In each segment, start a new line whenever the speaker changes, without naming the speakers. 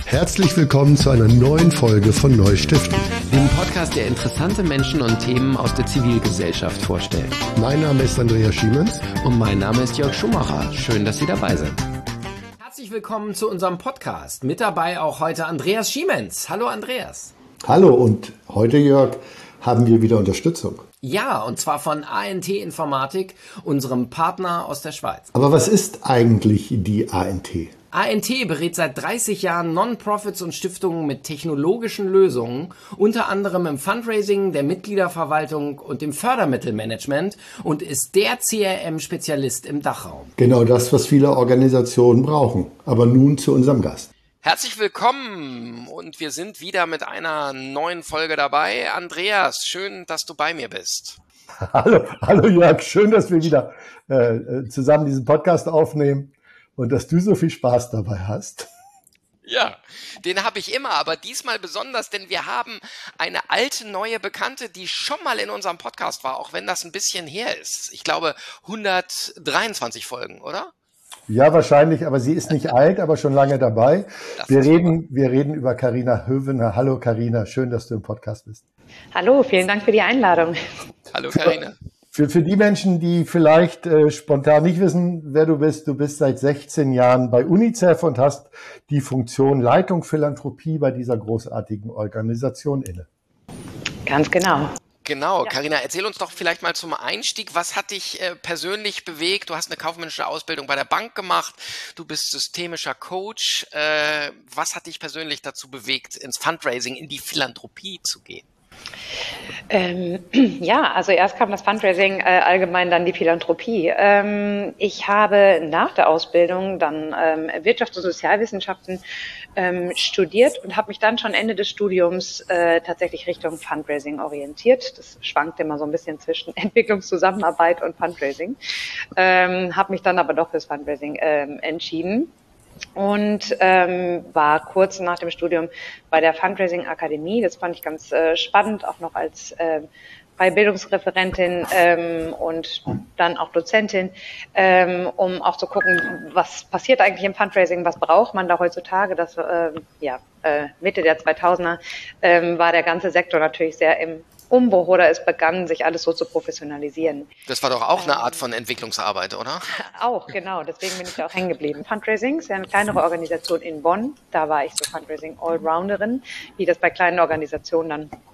Herzlich willkommen zu einer neuen Folge von Neustiften,
dem Podcast, der interessante Menschen und Themen aus der Zivilgesellschaft vorstellt.
Mein Name ist Andreas Schiemens.
Und mein Name ist Jörg Schumacher. Schön, dass Sie dabei sind. Herzlich willkommen zu unserem Podcast. Mit dabei auch heute Andreas Schiemens. Hallo Andreas.
Hallo, und heute, Jörg, haben wir wieder Unterstützung.
Ja, und zwar von ANT Informatik, unserem Partner aus der Schweiz.
Aber was ist eigentlich die ANT?
ANT berät seit 30 Jahren Non-Profits und Stiftungen mit technologischen Lösungen, unter anderem im Fundraising, der Mitgliederverwaltung und im Fördermittelmanagement und ist der CRM-Spezialist im Dachraum.
Genau das, was viele Organisationen brauchen. Aber nun zu unserem Gast.
Herzlich willkommen und wir sind wieder mit einer neuen Folge dabei. Andreas, schön, dass du bei mir bist.
Hallo Jörg, schön, dass wir wieder zusammen diesen Podcast aufnehmen. Und dass du so viel Spaß dabei hast.
Ja, den habe ich immer, aber diesmal besonders, denn wir haben eine alte, neue Bekannte, die schon mal in unserem Podcast war, auch wenn das ein bisschen her ist. Ich glaube, 123 Folgen, oder?
Ja, wahrscheinlich, aber sie ist nicht alt, aber schon lange dabei. Wir reden über Carina Hövener. Hallo Carina, schön, dass du im Podcast bist.
Hallo, vielen Dank für die Einladung.
Hallo Carina.
Für die Menschen, die vielleicht spontan nicht wissen, wer du bist seit 16 Jahren bei UNICEF und hast die Funktion Leitung Philanthropie bei dieser großartigen Organisation inne.
Ganz genau.
Genau, Carina, erzähl uns doch vielleicht mal zum Einstieg, was hat dich persönlich bewegt? Du hast eine kaufmännische Ausbildung bei der Bank gemacht, du bist systemischer Coach. Was hat dich persönlich dazu bewegt, ins Fundraising, in die Philanthropie zu gehen?
Ja, also erst kam das Fundraising, allgemein dann die Philanthropie. Ich habe nach der Ausbildung dann Wirtschafts- und Sozialwissenschaften studiert und habe mich dann schon Ende des Studiums tatsächlich Richtung Fundraising orientiert. Das schwankt immer so ein bisschen zwischen Entwicklungszusammenarbeit und Fundraising. Habe mich dann aber doch fürs Fundraising entschieden. Und war kurz nach dem Studium bei der Fundraising Akademie. Das fand ich ganz spannend, auch noch als freie Bildungsreferentin und dann auch Dozentin, um auch zu gucken, was passiert eigentlich im Fundraising, was braucht man da heutzutage. Das Mitte der 2000er war der ganze Sektor natürlich sehr im Umbruch oder es begann, sich alles so zu professionalisieren.
Das war doch auch eine Art von Entwicklungsarbeit, oder?
Auch, genau. Deswegen bin ich da auch hängen geblieben. Fundraising ist ja eine kleinere Organisation in Bonn. Da war ich so Fundraising Allrounderin, wie das bei kleinen Organisationen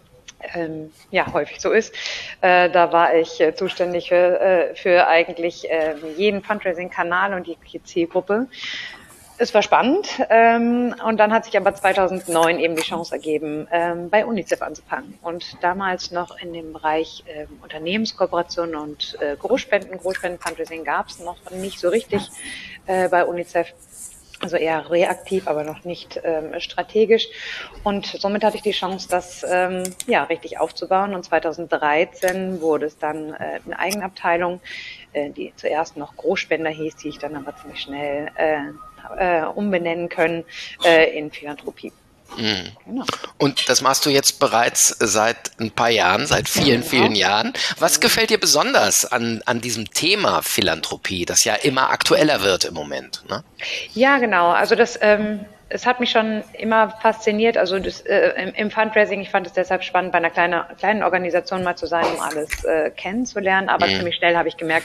dann häufig so ist. Da war ich zuständig für eigentlich jeden Fundraising-Kanal und jegliche Zielgruppe. Es war spannend und dann hat sich aber 2009 eben die Chance ergeben, bei UNICEF anzufangen und damals noch in dem Bereich Unternehmenskooperation und Großspenden-Fundraising gab es noch nicht so richtig bei UNICEF. Also eher reaktiv, aber noch nicht strategisch. Und somit hatte ich die Chance, das richtig aufzubauen. Und 2013 wurde es dann eine Eigenabteilung, die zuerst noch Großspender hieß, die ich dann aber ziemlich schnell umbenennen können in Philanthropie.
Mhm.
Genau.
Und das machst du jetzt bereits seit ein paar Jahren, seit vielen Jahren. Was gefällt dir besonders an diesem Thema Philanthropie, das ja immer aktueller wird im Moment, ne?
Ja, genau. Also es hat mich schon immer fasziniert. Also im Fundraising, ich fand es deshalb spannend, bei einer kleinen Organisation mal zu sein, um alles kennenzulernen. Aber ziemlich schnell habe ich gemerkt,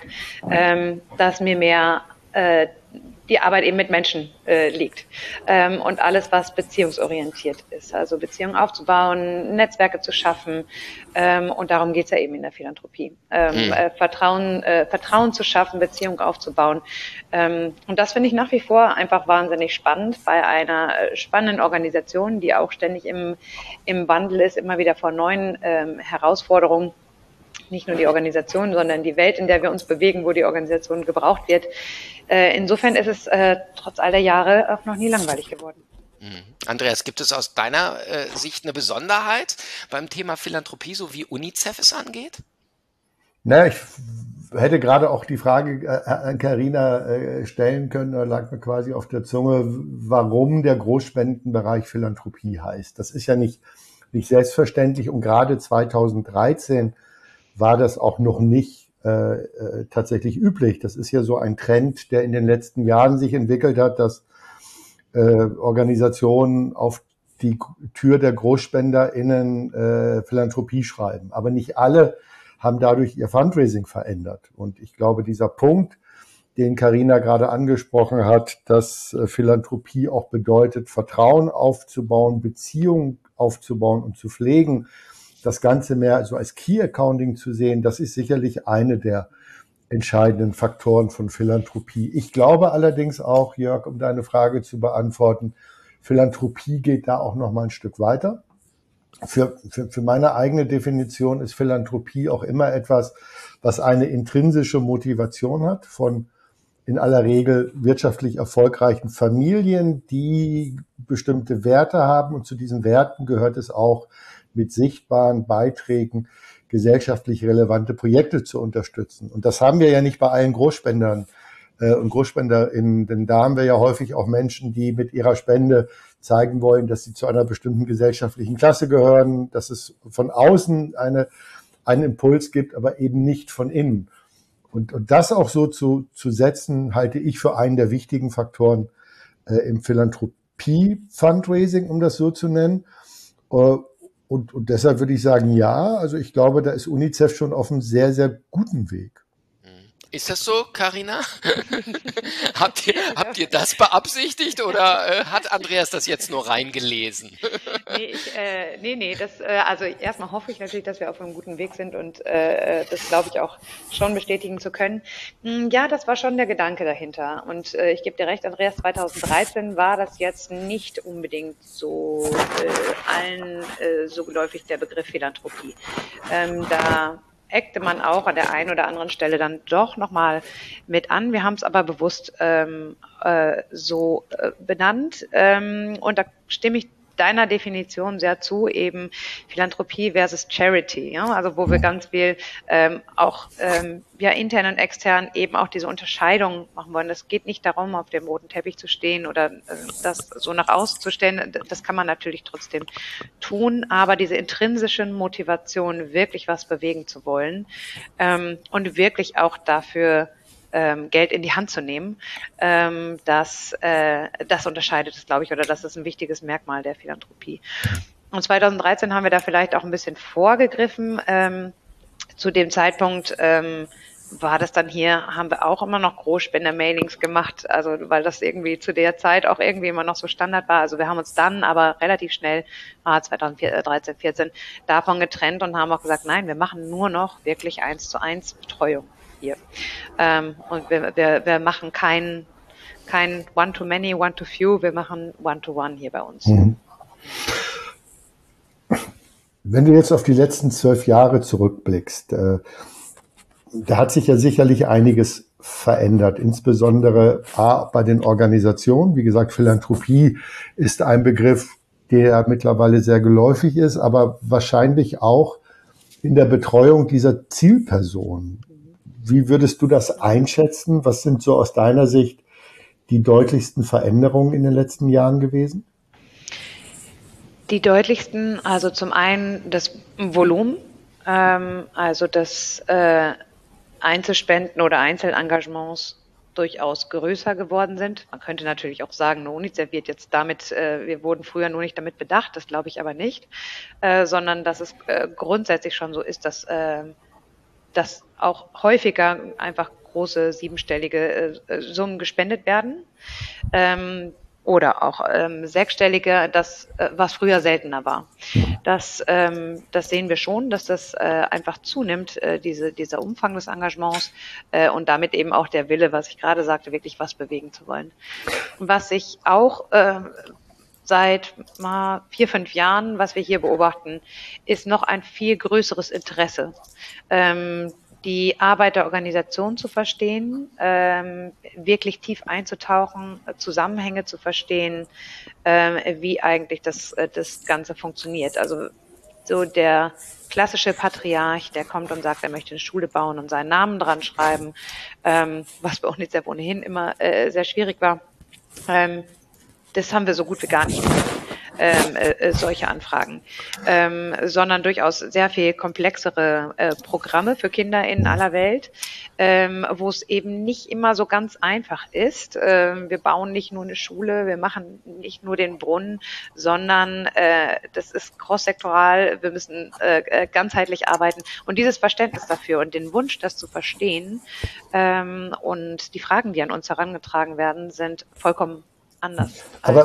dass mir mehr die Arbeit eben mit Menschen liegt und alles, was beziehungsorientiert ist. Also Beziehungen aufzubauen, Netzwerke zu schaffen und darum geht's ja eben in der Philanthropie. Vertrauen zu schaffen, Beziehung aufzubauen. Und das finde ich nach wie vor einfach wahnsinnig spannend bei einer spannenden Organisation, die auch ständig im Wandel ist, immer wieder vor neuen Herausforderungen. Nicht nur die Organisation, sondern die Welt, in der wir uns bewegen, wo die Organisation gebraucht wird. Insofern ist es trotz all der Jahre auch noch nie langweilig geworden.
Andreas, gibt es aus deiner Sicht eine Besonderheit beim Thema Philanthropie, so wie UNICEF es angeht?
Na, ich hätte gerade auch die Frage an Carina stellen können, da lag mir quasi auf der Zunge, warum der Großspendenbereich Philanthropie heißt. Das ist ja nicht selbstverständlich und gerade 2013 war das auch noch nicht tatsächlich üblich. Das ist ja so ein Trend, der in den letzten Jahren sich entwickelt hat, dass Organisationen auf die Tür der GroßspenderInnen Philanthropie schreiben. Aber nicht alle haben dadurch ihr Fundraising verändert. Und ich glaube, dieser Punkt, den Carina gerade angesprochen hat, dass Philanthropie auch bedeutet, Vertrauen aufzubauen, Beziehungen aufzubauen und zu pflegen, das Ganze mehr so als Key Accounting zu sehen, das ist sicherlich eine der entscheidenden Faktoren von Philanthropie. Ich glaube allerdings auch, Jörg, um deine Frage zu beantworten, Philanthropie geht da auch noch mal ein Stück weiter. Für meine eigene Definition ist Philanthropie auch immer etwas, was eine intrinsische Motivation hat von in aller Regel wirtschaftlich erfolgreichen Familien, die bestimmte Werte haben. Und zu diesen Werten gehört es auch, mit sichtbaren Beiträgen gesellschaftlich relevante Projekte zu unterstützen. Und das haben wir ja nicht bei allen Großspendern und GroßspenderInnen, denn da haben wir ja häufig auch Menschen, die mit ihrer Spende zeigen wollen, dass sie zu einer bestimmten gesellschaftlichen Klasse gehören, dass es von außen einen Impuls gibt, aber eben nicht von innen. Und das auch so zu setzen, halte ich für einen der wichtigen Faktoren im Philanthropie-Fundraising, um das so zu nennen. Und deshalb würde ich sagen, ja, also ich glaube, da ist UNICEF schon auf einem sehr, sehr guten Weg.
Ist das so, Carina? Habt ihr das beabsichtigt oder hat Andreas das jetzt nur reingelesen?
Nee, also erstmal hoffe ich natürlich, dass wir auf einem guten Weg sind und das glaube ich auch schon bestätigen zu können. Ja, das war schon der Gedanke dahinter und ich gebe dir recht, Andreas, 2013 war das jetzt nicht unbedingt so allen so geläufig der Begriff Philanthropie. Da eckte man auch an der einen oder anderen Stelle dann doch nochmal mit an. Wir haben es aber bewusst so benannt und da stimme ich deiner Definition sehr zu, eben Philanthropie versus Charity, ja, also wo wir ganz viel auch ja intern und extern eben auch diese Unterscheidung machen wollen. Es geht nicht darum, auf dem roten Teppich zu stehen oder das so nach außen zu stellen. Das kann man natürlich trotzdem tun, aber diese intrinsische Motivation, wirklich was bewegen zu wollen und wirklich auch dafür Geld in die Hand zu nehmen, das unterscheidet es, glaube ich, oder das ist ein wichtiges Merkmal der Philanthropie. Und 2013 haben wir da vielleicht auch ein bisschen vorgegriffen. Zu dem Zeitpunkt war das dann hier, haben wir auch immer noch Großspender-Mailings gemacht, also weil das irgendwie zu der Zeit auch irgendwie immer noch so Standard war. Also wir haben uns dann aber relativ schnell, 2013, 14, davon getrennt und haben auch gesagt, nein, wir machen nur noch wirklich 1:1 Betreuung hier. Und wir machen kein One-to-Many, One-to-Few, wir machen One-to-One hier bei uns.
Wenn du jetzt auf die letzten 12 Jahre zurückblickst, da hat sich ja sicherlich einiges verändert, insbesondere bei den Organisationen. Wie gesagt, Philanthropie ist ein Begriff, der mittlerweile sehr geläufig ist, aber wahrscheinlich auch in der Betreuung dieser Zielpersonen. Wie würdest du das einschätzen? Was sind so aus deiner Sicht die deutlichsten Veränderungen in den letzten Jahren gewesen?
Die deutlichsten, also zum einen das Volumen, also das Einzelspenden oder Einzelengagements durchaus größer geworden sind. Man könnte natürlich auch sagen, UNICEF wird jetzt damit, wir wurden früher nur nicht damit bedacht, das glaube ich aber nicht, sondern dass es grundsätzlich schon so ist, dass auch häufiger einfach große siebenstellige Summen gespendet werden. Oder auch sechsstellige, was früher seltener war. Das sehen wir schon, dass das einfach zunimmt, dieser Umfang des Engagements und damit eben auch der Wille, was ich gerade sagte, wirklich was bewegen zu wollen. Was sich auch seit 4, 5 Jahren, was wir hier beobachten, ist noch ein viel größeres Interesse. Die Arbeit der Organisation zu verstehen, wirklich tief einzutauchen, Zusammenhänge zu verstehen, wie eigentlich das Ganze funktioniert. Also so der klassische Patriarch, der kommt und sagt, er möchte eine Schule bauen und seinen Namen dran schreiben, was bei UNICEF ohnehin immer sehr schwierig war. Das haben wir so gut wie gar nicht. solche Anfragen, sondern durchaus sehr viel komplexere Programme für Kinder in aller Welt, wo es eben nicht immer so ganz einfach ist. Wir bauen nicht nur eine Schule, wir machen nicht nur den Brunnen, sondern das ist cross-sektoral, wir müssen ganzheitlich arbeiten. Und dieses Verständnis dafür und den Wunsch, das zu verstehen und die Fragen, die an uns herangetragen werden, sind vollkommen anders.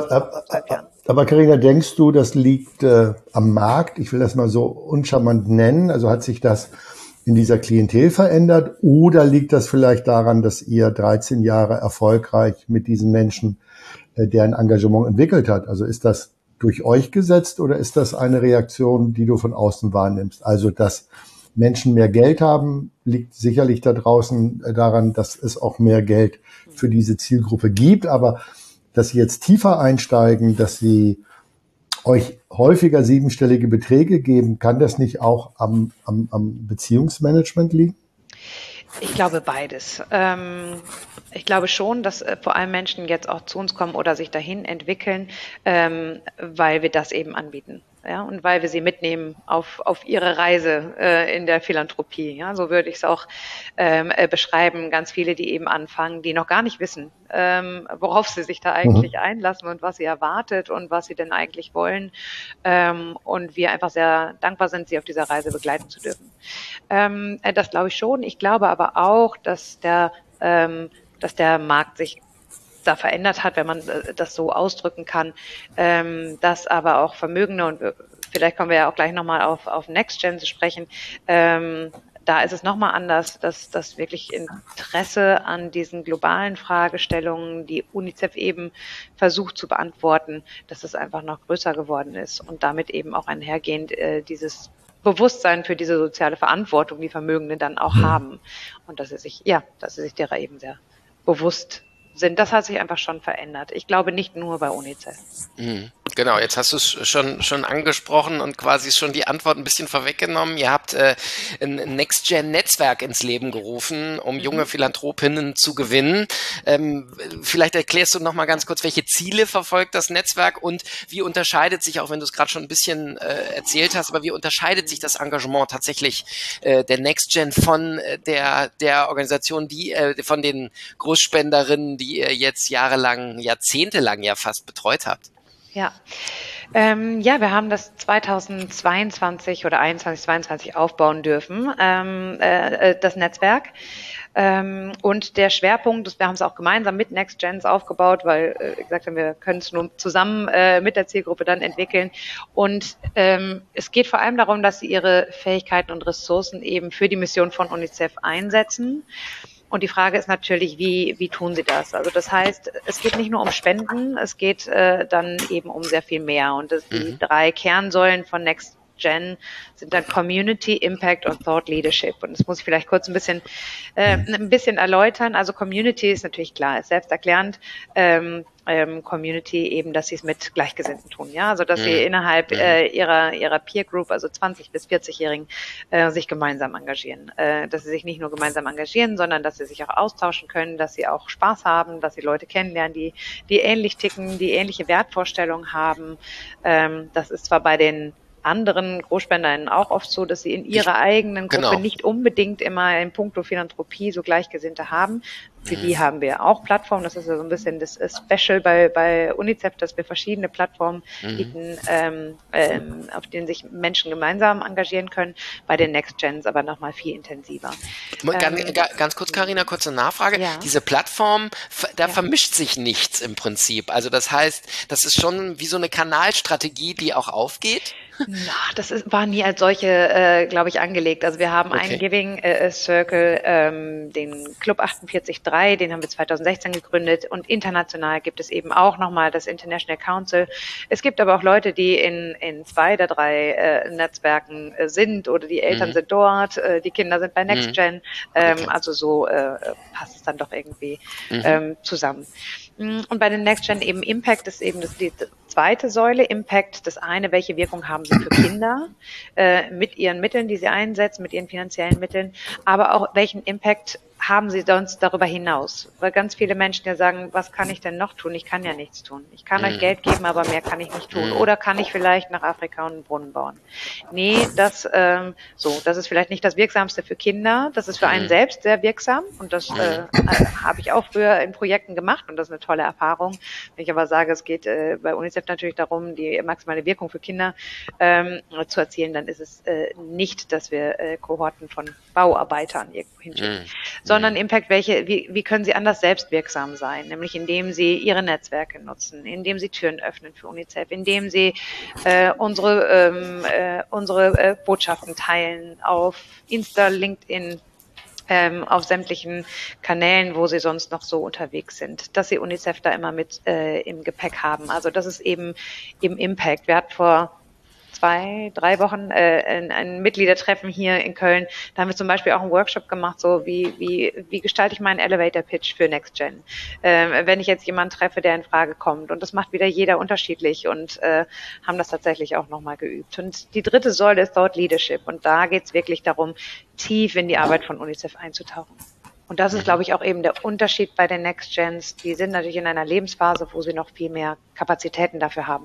Aber Carina, denkst du, das liegt am Markt? Ich will das mal so uncharmant nennen. Also hat sich das in dieser Klientel verändert oder liegt das vielleicht daran, dass ihr 13 Jahre erfolgreich mit diesen Menschen deren Engagement entwickelt hat? Also ist das durch euch gesetzt oder ist das eine Reaktion, die du von außen wahrnimmst? Also, dass Menschen mehr Geld haben, liegt sicherlich da draußen daran, dass es auch mehr Geld für diese Zielgruppe gibt. Aber dass sie jetzt tiefer einsteigen, dass sie euch häufiger 7-stellige Beträge geben, kann das nicht auch am Beziehungsmanagement liegen?
Ich glaube beides. Ich glaube schon, dass vor allem Menschen jetzt auch zu uns kommen oder sich dahin entwickeln, weil wir das eben anbieten. Ja, und weil wir sie mitnehmen auf ihre Reise in der Philanthropie. Ja, so würde ich es auch beschreiben. Ganz viele, die eben anfangen, die noch gar nicht wissen, worauf sie sich da eigentlich einlassen und was sie erwartet und was sie denn eigentlich wollen. Und wir einfach sehr dankbar sind, sie auf dieser Reise begleiten zu dürfen. Das glaube ich schon. Ich glaube aber auch, dass der Markt sich da verändert hat, wenn man das so ausdrücken kann, dass aber auch Vermögende, und vielleicht kommen wir ja auch gleich nochmal auf NextGen zu sprechen, da ist es nochmal anders, dass wirklich Interesse an diesen globalen Fragestellungen, die UNICEF eben versucht zu beantworten, dass es einfach noch größer geworden ist und damit eben auch einhergehend dieses Bewusstsein für diese soziale Verantwortung, die Vermögende dann auch haben und dass sie sich derer eben sehr bewusst sind. Das hat sich einfach schon verändert. Ich glaube nicht nur bei UNICEF.
Genau, jetzt hast du es schon angesprochen und quasi schon die Antwort ein bisschen vorweggenommen. Ihr habt ein Next-Gen-Netzwerk ins Leben gerufen, um junge Philanthropinnen zu gewinnen. Vielleicht erklärst du noch mal ganz kurz, welche Ziele verfolgt das Netzwerk und wie unterscheidet sich, auch wenn du es gerade schon ein bisschen erzählt hast, aber wie unterscheidet sich das Engagement tatsächlich der Next-Gen von der Organisation, von den Großspenderinnen, die ihr jetzt jahrelang, jahrzehntelang ja fast betreut habt?
Ja. Wir haben das 2022 oder 22 aufbauen dürfen, das Netzwerk. Und der Schwerpunkt, wir haben es auch gemeinsam mit NextGens aufgebaut, weil wie gesagt, wir können es nur zusammen mit der Zielgruppe dann entwickeln. Und es geht vor allem darum, dass sie ihre Fähigkeiten und Ressourcen eben für die Mission von UNICEF einsetzen. Und die Frage ist natürlich, wie tun sie das? Also das heißt, es geht nicht nur um Spenden, es geht dann eben um sehr viel mehr. Und die 3 Kernsäulen von NextGen sind dann Community, Impact und Thought Leadership. Und das muss ich vielleicht kurz ein bisschen erläutern. Also Community ist natürlich klar, ist selbsterklärend. Community eben, dass sie es mit Gleichgesinnten tun, ja, also dass sie innerhalb ihrer Peer Group, also 20 bis 40-Jährigen, sich gemeinsam engagieren, dass sie sich nicht nur gemeinsam engagieren, sondern dass sie sich auch austauschen können, dass sie auch Spaß haben, dass sie Leute kennenlernen, die ähnlich ticken, die ähnliche Wertvorstellungen haben. Das ist zwar bei den anderen Großspenderinnen auch oft so, dass sie in ihrer eigenen Gruppe nicht unbedingt immer in puncto Philanthropie so Gleichgesinnte haben. Für die haben wir auch Plattformen. Das ist ja so ein bisschen das Special bei UNICEF, dass wir verschiedene Plattformen bieten, auf denen sich Menschen gemeinsam engagieren können. Bei den NextGens aber nochmal viel intensiver.
Ganz kurz, Carina, kurze Nachfrage. Ja. Diese Plattform, da vermischt sich nichts im Prinzip. Also das heißt, das ist schon wie so eine Kanalstrategie, die auch aufgeht?
Na, war nie als solche, glaube ich, angelegt. Also wir haben einen Giving Circle, den Club 48.3, den haben wir 2016 gegründet und international gibt es eben auch nochmal das International Council. Es gibt aber auch Leute, die in 2 der 3 Netzwerken sind oder die Eltern sind dort, die Kinder sind bei NextGen. Also so passt es dann doch irgendwie zusammen. Und bei den NextGen eben Impact ist eben die zweite Säule. Impact, das eine, welche Wirkung haben sie für Kinder mit ihren Mitteln, die sie einsetzen, mit ihren finanziellen Mitteln, aber auch welchen Impact haben Sie sonst darüber hinaus? Weil ganz viele Menschen ja sagen, was kann ich denn noch tun? Ich kann ja nichts tun. Ich kann euch Geld geben, aber mehr kann ich nicht tun. Oder kann ich vielleicht nach Afrika einen Brunnen bauen? Nee, das ist vielleicht nicht das Wirksamste für Kinder. Das ist für einen selbst sehr wirksam. Und das habe ich auch früher in Projekten gemacht. Und das ist eine tolle Erfahrung. Wenn ich aber sage, es geht bei UNICEF natürlich darum, die maximale Wirkung für Kinder zu erzielen, dann ist es nicht, dass wir Kohorten von Bauarbeitern irgendwo hinschicken, sondern Impact, wie können sie anders selbstwirksam sein, nämlich indem sie ihre Netzwerke nutzen, indem sie Türen öffnen für UNICEF, indem sie unsere Botschaften teilen auf Insta, LinkedIn, auf sämtlichen Kanälen, wo sie sonst noch so unterwegs sind, dass sie UNICEF da immer mit im Gepäck haben. Also das ist eben Impact. Wir hatten vor 2-3 Wochen ein Mitgliedertreffen hier in Köln. Da haben wir zum Beispiel auch einen Workshop gemacht, so wie gestalte ich meinen Elevator Pitch für NextGen, wenn ich jetzt jemanden treffe, der in Frage kommt. Und das macht wieder jeder unterschiedlich und haben das tatsächlich auch nochmal geübt. Und die dritte Säule ist Thought Leadership. Und da geht es wirklich darum, tief in die Arbeit von UNICEF einzutauchen. Und das ist, glaube ich, auch eben der Unterschied bei den NextGens. Die sind natürlich in einer Lebensphase, wo sie noch viel mehr Kapazitäten dafür haben.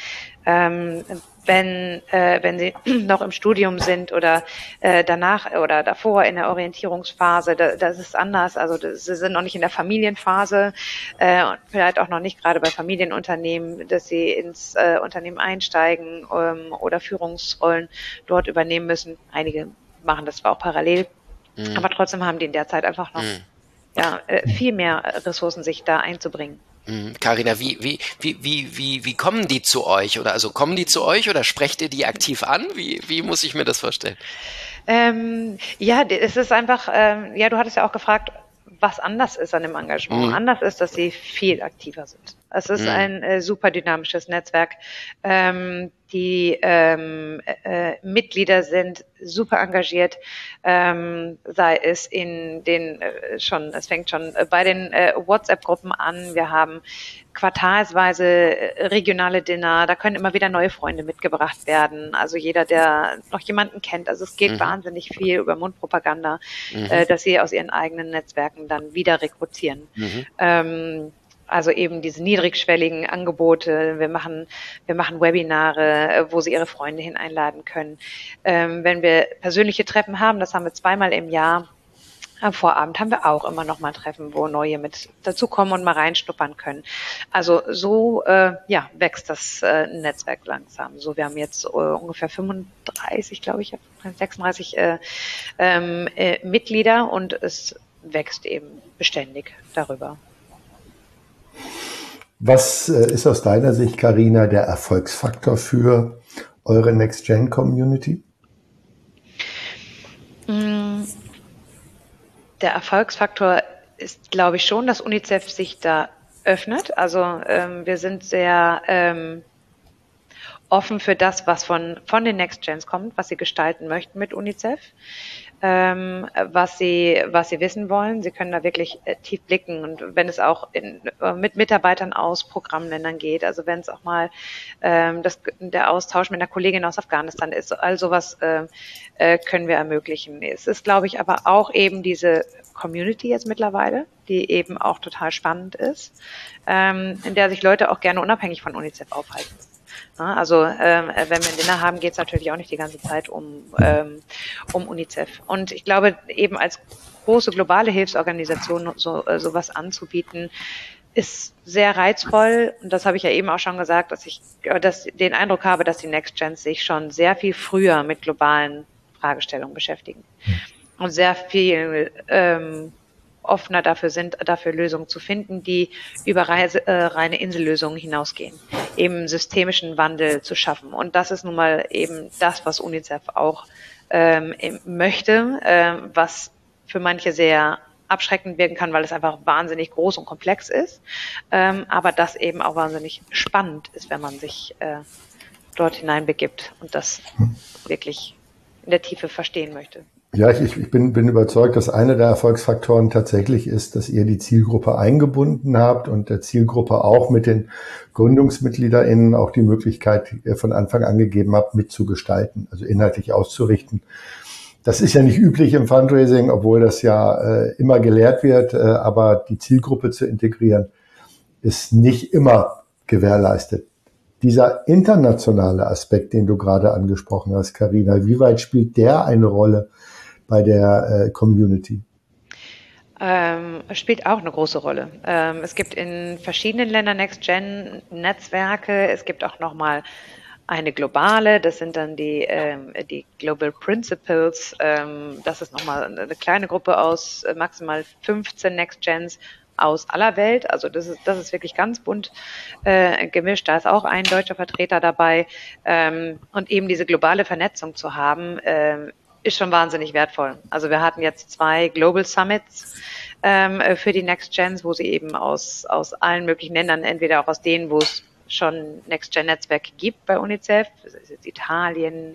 Wenn sie noch im Studium sind oder danach oder davor in der Orientierungsphase, das ist anders. Also sie sind noch nicht in der Familienphase und vielleicht auch noch nicht gerade bei Familienunternehmen, dass sie ins Unternehmen einsteigen oder Führungsrollen dort übernehmen müssen. Einige machen das zwar auch parallel, aber trotzdem haben die in der Zeit einfach noch viel mehr Ressourcen, sich da einzubringen.
Carina, wie kommen die zu euch? Oder also kommen die zu euch oder sprecht ihr die aktiv an? Wie muss ich mir das vorstellen?
Es ist einfach, du hattest ja auch gefragt, was anders ist an dem Engagement. Anders ist, dass sie viel aktiver sind. Es ist ein super dynamisches Netzwerk. Die Mitglieder sind super engagiert, sei es in den es fängt schon bei den WhatsApp-Gruppen an. Wir haben quartalsweise regionale Dinner, da können immer wieder neue Freunde mitgebracht werden. Also jeder, der noch jemanden kennt. Also es geht wahnsinnig viel über Mundpropaganda, dass sie aus ihren eigenen Netzwerken dann wieder rekrutieren. Also eben diese niedrigschwelligen Angebote. Wir machen Webinare, wo sie ihre Freunde einladen können. Wenn wir persönliche Treffen haben, das haben wir 2-mal im Jahr. Am Vorabend haben wir auch immer noch mal Treffen, wo Neue mit dazukommen und mal reinschnuppern können. Also so wächst das Netzwerk langsam. So, wir haben jetzt ungefähr 35, glaube ich, 36 Mitglieder und es wächst eben beständig darüber.
Was ist aus deiner Sicht, Carina, der Erfolgsfaktor für eure NextGen-Community?
Der Erfolgsfaktor ist, glaube ich, schon, dass UNICEF sich da öffnet. Also wir sind sehr offen für das, was von den NextGens kommt, was sie gestalten möchten mit UNICEF, was sie wissen wollen. Sie können da wirklich tief blicken und wenn es auch mit Mitarbeitern aus Programmländern geht, also wenn es auch mal der Austausch mit einer Kollegin aus Afghanistan ist, all sowas können wir ermöglichen. Es ist, glaube ich, aber auch eben diese Community jetzt mittlerweile, die eben auch total spannend ist, in der sich Leute auch gerne unabhängig von UNICEF aufhalten. Also wenn wir ein Dinner haben, geht es natürlich auch nicht die ganze Zeit um UNICEF. Und ich glaube, eben als große globale Hilfsorganisation sowas anzubieten, ist sehr reizvoll. Und das habe ich ja eben auch schon gesagt, dass ich den Eindruck habe, dass die NextGens sich schon sehr viel früher mit globalen Fragestellungen beschäftigen und sehr viel offener dafür Lösungen zu finden, die über reine Insellösungen hinausgehen, eben systemischen Wandel zu schaffen. Und das ist nun mal eben das, was UNICEF auch möchte, was für manche sehr abschreckend wirken kann, weil es einfach wahnsinnig groß und komplex ist, aber das eben auch wahnsinnig spannend ist, wenn man sich dort hineinbegibt und das wirklich in der Tiefe verstehen möchte.
Ja, ich bin überzeugt, dass einer der Erfolgsfaktoren tatsächlich ist, dass ihr die Zielgruppe eingebunden habt und der Zielgruppe auch mit den GründungsmitgliederInnen auch die Möglichkeit von Anfang an gegeben habt, mitzugestalten, also inhaltlich auszurichten, Das ist ja nicht üblich im Fundraising, obwohl das ja immer gelehrt wird, aber die Zielgruppe zu integrieren ist nicht immer gewährleistet. Dieser internationale Aspekt, den du gerade angesprochen hast, Carina, wie weit spielt der eine Rolle bei der Community?
Spielt auch eine große Rolle. Es gibt in verschiedenen Ländern Next-Gen-Netzwerke. Es gibt auch nochmal eine globale, das sind dann die Global Principles. Das ist nochmal eine kleine Gruppe aus maximal 15 Next-Gens aus aller Welt. Also das ist wirklich ganz bunt gemischt. Da ist auch ein deutscher Vertreter dabei. Und eben diese globale Vernetzung zu haben, ist schon wahnsinnig wertvoll. Also wir hatten jetzt 2 Global Summits für die Next Gens, wo sie eben aus allen möglichen Ländern, entweder auch aus denen, wo es schon Next-Gen-Netzwerke gibt bei UNICEF, Italien,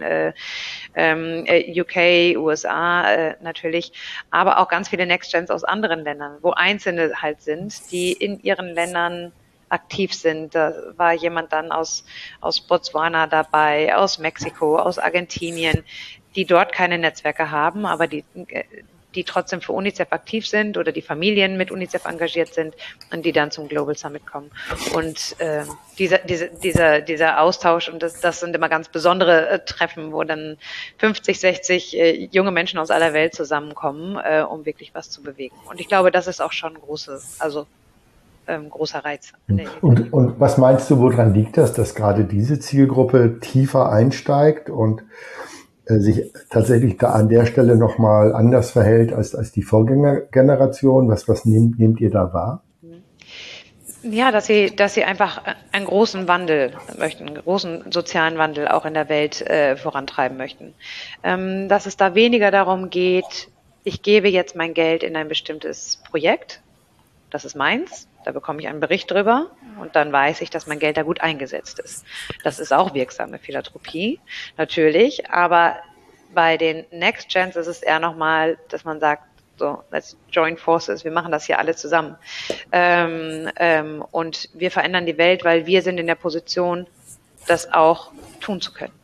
UK, USA natürlich, aber auch ganz viele Next-Gens aus anderen Ländern, wo Einzelne halt sind, die in ihren Ländern aktiv sind. Da war jemand dann aus Botswana dabei, aus Mexiko, aus Argentinien, die dort keine Netzwerke haben, aber die trotzdem für UNICEF aktiv sind oder die Familien mit UNICEF engagiert sind und die dann zum Global Summit kommen. Und dieser Austausch, und das sind immer ganz besondere Treffen, wo dann 50, 60 junge Menschen aus aller Welt zusammenkommen, um wirklich was zu bewegen. Und ich glaube, das ist auch schon großer Reiz.
Und was meinst du, woran liegt das, dass gerade diese Zielgruppe tiefer einsteigt und sich tatsächlich da an der Stelle nochmal anders verhält als die Vorgängergeneration? Was nehmt ihr da wahr?
Ja, dass sie einfach einen großen Wandel möchten, einen großen sozialen Wandel auch in der Welt vorantreiben möchten. Dass es da weniger darum geht, ich gebe jetzt mein Geld in ein bestimmtes Projekt, das ist meins, da bekomme ich einen Bericht drüber und dann weiß ich, dass mein Geld da gut eingesetzt ist. Das ist auch wirksame Philanthropie, natürlich, aber bei den Next Gens ist es eher nochmal, dass man sagt, so, let's join forces, wir machen das hier alle zusammen. Und wir verändern die Welt, weil wir sind in der Position, das auch tun zu können.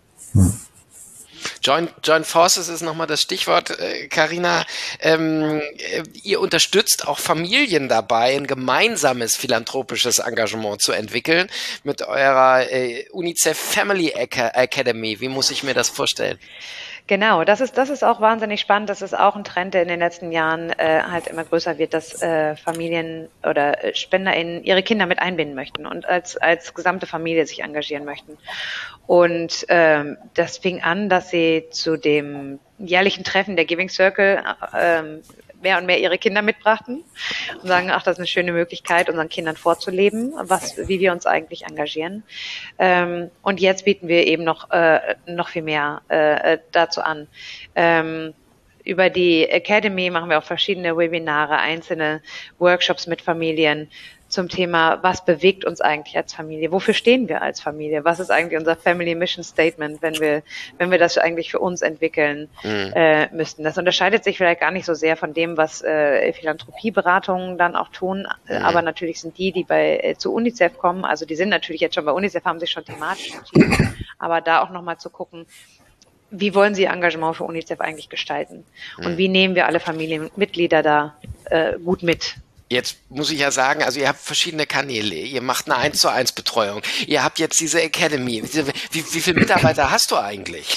Join Forces ist nochmal das Stichwort, Carina. Ihr unterstützt auch Familien dabei, ein gemeinsames philanthropisches Engagement zu entwickeln mit eurer UNICEF Family Academy. Wie muss ich mir das vorstellen?
Genau, das ist auch wahnsinnig spannend. Das ist auch ein Trend, der in den letzten Jahren halt immer größer wird, dass Familien oder SpenderInnen ihre Kinder mit einbinden möchten und als gesamte Familie sich engagieren möchten. Und das fing an, dass sie zu dem jährlichen Treffen der Giving Circle mehr und mehr ihre Kinder mitbrachten und sagen, ach, das ist eine schöne Möglichkeit, unseren Kindern vorzuleben, wie wir uns eigentlich engagieren. Und jetzt bieten wir eben noch viel mehr dazu an. Über die Academy machen wir auch verschiedene Webinare, einzelne Workshops mit Familien zum Thema, was bewegt uns eigentlich als Familie? Wofür stehen wir als Familie? Was ist eigentlich unser Family Mission Statement, wenn wir das eigentlich für uns entwickeln müssten? Das unterscheidet sich vielleicht gar nicht so sehr von dem, was Philanthropieberatungen dann auch tun, aber natürlich sind die zu UNICEF kommen, also die sind natürlich jetzt schon bei UNICEF, haben sich schon thematisch entschieden, aber da auch nochmal zu gucken, wie wollen Sie Engagement für UNICEF eigentlich gestalten? Und wie nehmen wir alle Familienmitglieder da gut mit?
Jetzt muss ich ja sagen, also ihr habt verschiedene Kanäle, ihr macht eine 1:1 Betreuung, ihr habt jetzt diese Academy. Wie viele Mitarbeiter hast du eigentlich?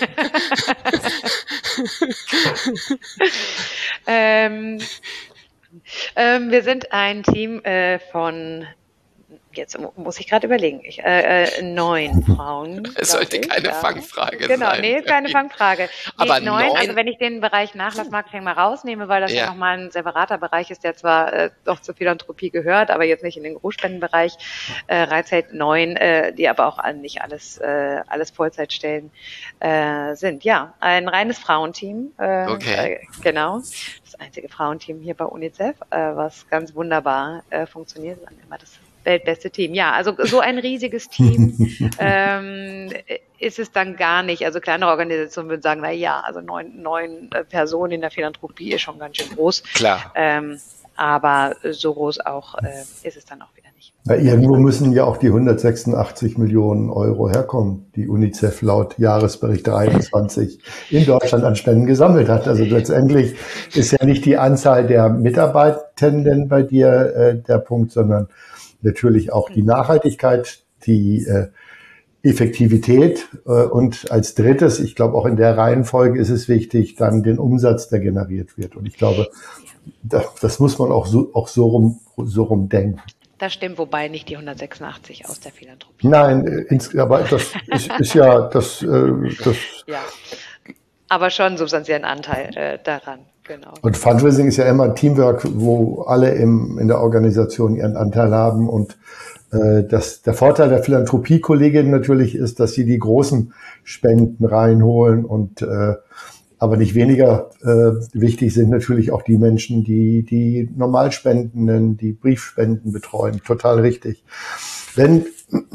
Wir sind ein Team von, jetzt muss ich gerade überlegen, 9 Frauen.
Es sollte keine Fangfrage
sein. Genau,
nee,
keine Fangfrage.
Aber
9, also wenn ich den Bereich Nachlassmarketing mal rausnehme, weil das ja nochmal ein separater Bereich ist, der zwar doch zur Philanthropie gehört, aber jetzt nicht in den Großspendenbereich, Reitzeit 9, die aber auch nicht alles Vollzeitstellen sind. Ja, ein reines Frauenteam.
Okay.
Genau. Das einzige Frauenteam hier bei UNICEF, was ganz wunderbar funktioniert. Immer das weltbeste Team. Ja, also so ein riesiges Team ist es dann gar nicht. Also kleinere Organisationen würden sagen, na ja, also 9 Personen in der Philanthropie ist schon ganz schön groß.
Klar.
Aber so groß auch ist es dann auch wieder nicht. nicht.
Na, irgendwo müssen ja auch die 186 Millionen Euro herkommen, die UNICEF laut Jahresbericht 23 in Deutschland an Spenden gesammelt hat. Also letztendlich ist ja nicht die Anzahl der Mitarbeitenden bei dir der Punkt, sondern natürlich auch die Nachhaltigkeit, die Effektivität und als drittes, ich glaube auch in der Reihenfolge ist es wichtig, dann den Umsatz, der generiert wird. Und ich glaube, das muss man auch so rum denken.
Das stimmt, wobei nicht die 186 aus der Philanthropie.
Nein, aber das ist ja das.
Ja, aber schon einen substanziellen Anteil daran, genau.
Und Fundraising ist ja immer ein Teamwork, wo alle in der Organisation ihren Anteil haben. Und der Vorteil der Philanthropie-Kolleginnen natürlich ist, dass sie die großen Spenden reinholen und aber nicht weniger wichtig sind natürlich auch die Menschen, die Normalspendenden, die Briefspenden betreuen. Total richtig. Wenn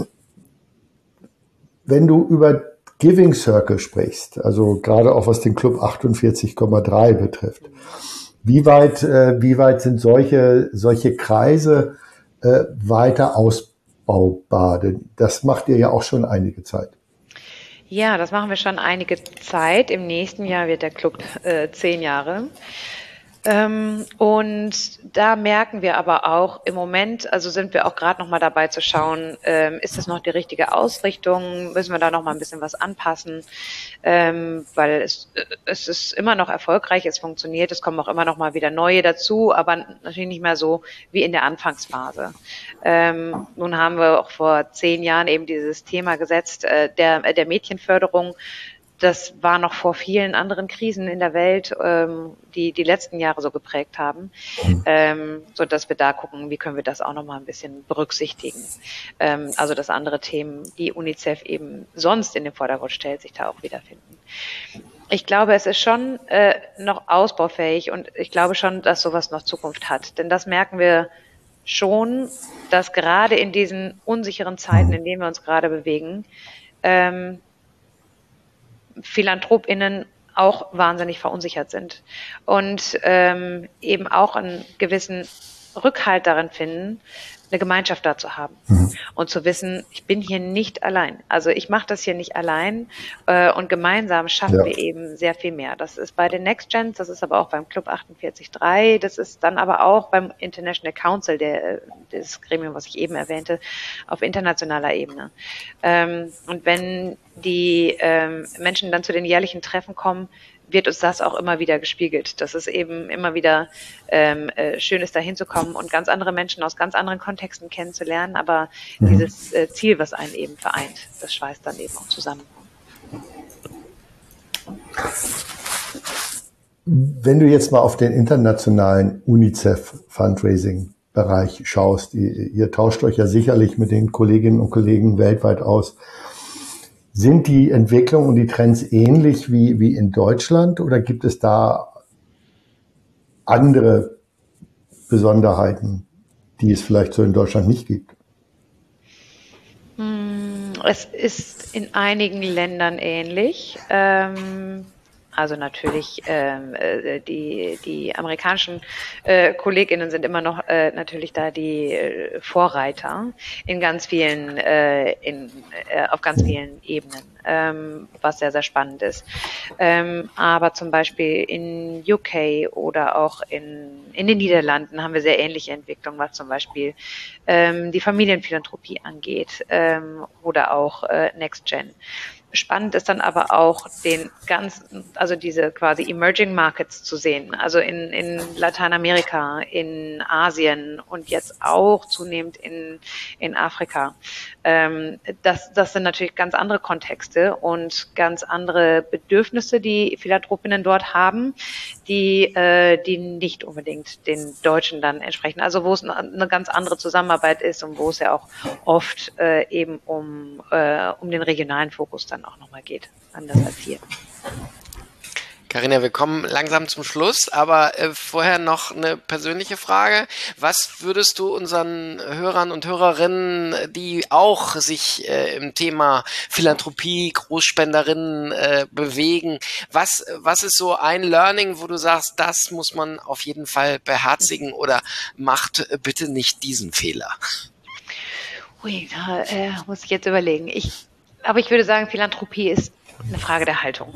du über Giving Circle sprichst, also gerade auch was den Club 48,3 betrifft, wie weit sind solche Kreise weiter ausbaubar? Denn das macht ihr ja auch schon einige Zeit.
Ja, das machen wir schon einige Zeit. Im nächsten Jahr wird der Club 10 Jahre. Und da merken wir aber auch im Moment, also sind wir auch gerade noch mal dabei zu schauen, ist das noch die richtige Ausrichtung? Müssen wir da noch mal ein bisschen was anpassen? Weil es ist immer noch erfolgreich, es funktioniert, es kommen auch immer noch mal wieder neue dazu, aber natürlich nicht mehr so wie in der Anfangsphase. Nun haben wir auch vor 10 Jahren eben dieses Thema gesetzt, der Mädchenförderung. Das war noch vor vielen anderen Krisen in der Welt, die letzten Jahre so geprägt haben, so dass wir da gucken, wie können wir das auch noch mal ein bisschen berücksichtigen. Also dass andere Themen, die UNICEF eben sonst in den Vordergrund stellt, sich da auch wiederfinden. Ich glaube, es ist schon noch ausbaufähig und ich glaube schon, dass sowas noch Zukunft hat. Denn das merken wir schon, dass gerade in diesen unsicheren Zeiten, in denen wir uns gerade bewegen, PhilanthropInnen auch wahnsinnig verunsichert sind und eben auch einen gewissen Rückhalt darin finden, eine Gemeinschaft da zu haben und zu wissen, ich bin hier nicht allein. Also ich mache das hier nicht allein und gemeinsam schaffen wir eben sehr viel mehr. Das ist bei den Next Gens, das ist aber auch beim Club 48.3, das ist dann aber auch beim International Council, das Gremium, was ich eben erwähnte, auf internationaler Ebene. Und wenn die Menschen dann zu den jährlichen Treffen kommen, wird uns das auch immer wieder gespiegelt, dass es eben immer wieder schön ist, da hinzukommen und ganz andere Menschen aus ganz anderen Kontexten kennenzulernen, aber dieses Ziel, was einen eben vereint, das schweißt dann eben auch zusammen.
Wenn du jetzt mal auf den internationalen UNICEF-Fundraising-Bereich schaust, ihr tauscht euch ja sicherlich mit den Kolleginnen und Kollegen weltweit aus. Sind die Entwicklungen und die Trends ähnlich wie in Deutschland oder gibt es da andere Besonderheiten, die es vielleicht so in Deutschland nicht gibt?
Es ist in einigen Ländern ähnlich. Also natürlich die amerikanischen KollegInnen sind immer noch natürlich da die Vorreiter in ganz vielen auf ganz vielen Ebenen, was sehr, sehr spannend ist. Aber zum Beispiel in UK oder auch in den Niederlanden haben wir sehr ähnliche Entwicklungen, was zum Beispiel die Familienphilanthropie angeht oder auch Next Gen. Spannend ist dann aber auch also diese quasi Emerging Markets zu sehen, also in Lateinamerika, in Asien und jetzt auch zunehmend in Afrika. Das sind natürlich ganz andere Kontexte und ganz andere Bedürfnisse, die Philanthropinnen dort haben, die nicht unbedingt den Deutschen dann entsprechen. Also wo es eine ganz andere Zusammenarbeit ist und wo es ja auch oft eben um den regionalen Fokus dann auch nochmal geht, anders als hier.
Carina, wir kommen langsam zum Schluss, aber vorher noch eine persönliche Frage. Was würdest du unseren Hörern und Hörerinnen, die auch sich im Thema Philanthropie, Großspenderinnen bewegen, was ist so ein Learning, wo du sagst, das muss man auf jeden Fall beherzigen oder macht bitte nicht diesen Fehler?
Da muss ich jetzt überlegen. Aber ich würde sagen, Philanthropie ist eine Frage der Haltung.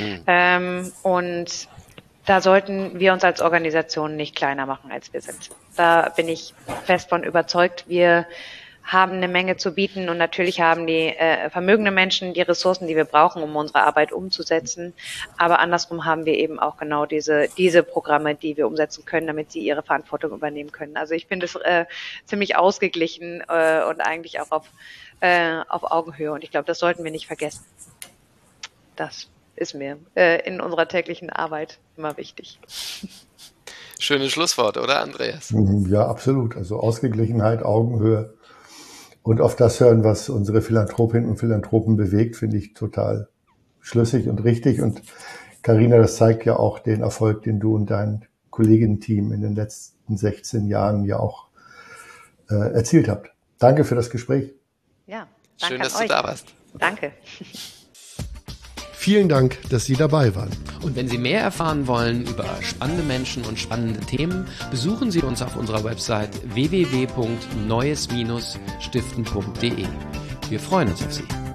Und da sollten wir uns als Organisation nicht kleiner machen, als wir sind. Da bin ich fest von überzeugt. Wir haben eine Menge zu bieten und natürlich haben die vermögenden Menschen die Ressourcen, die wir brauchen, um unsere Arbeit umzusetzen. Aber andersrum haben wir eben auch genau diese Programme, die wir umsetzen können, damit sie ihre Verantwortung übernehmen können. Also ich finde es ziemlich ausgeglichen und eigentlich auch auf Augenhöhe. Und ich glaube, das sollten wir nicht vergessen. Das ist mir in unserer täglichen Arbeit immer wichtig.
Schönes Schlusswort, oder Andreas?
Ja, absolut. Also Ausgeglichenheit, Augenhöhe und auf das hören, was unsere Philanthropinnen und Philanthropen bewegt, finde ich total schlüssig und richtig. Und Carina, das zeigt ja auch den Erfolg, den du und dein Kolleginnen-Team in den letzten 16 Jahren ja auch erzielt habt. Danke für das Gespräch.
Ja, danke
schön, dass
an euch.
Du da warst.
Danke.
Vielen Dank, dass Sie dabei waren.
Und wenn Sie mehr erfahren wollen über spannende Menschen und spannende Themen, besuchen Sie uns auf unserer Website www.neues-stiften.de. Wir freuen uns auf Sie.